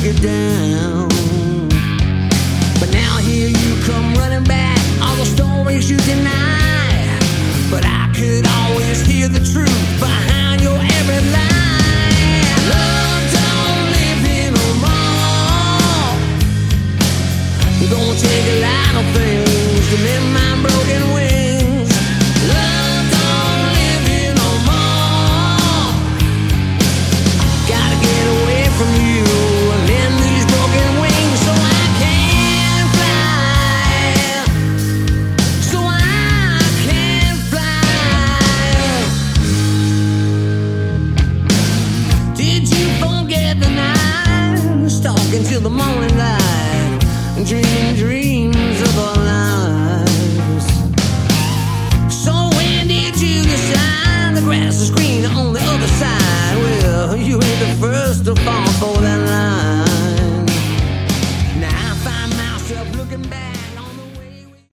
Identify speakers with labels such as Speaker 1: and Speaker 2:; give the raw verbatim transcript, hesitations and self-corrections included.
Speaker 1: you down. But now here you come running back, all the stories you deny. But I could always hear the truth behind your every lie. Love don't live here no more. Don't take a lot of things to mend my broken wings. Love don't live here no more. Gotta get away from you and mend these broken wings so I can fly. So I can fly. Did you forget the night, stalking till the morning light, dreaming dreams of our lives? So when did you decide the grass is green on the other side? Well, you ain't the first to fall for that line. Now I find myself looking back on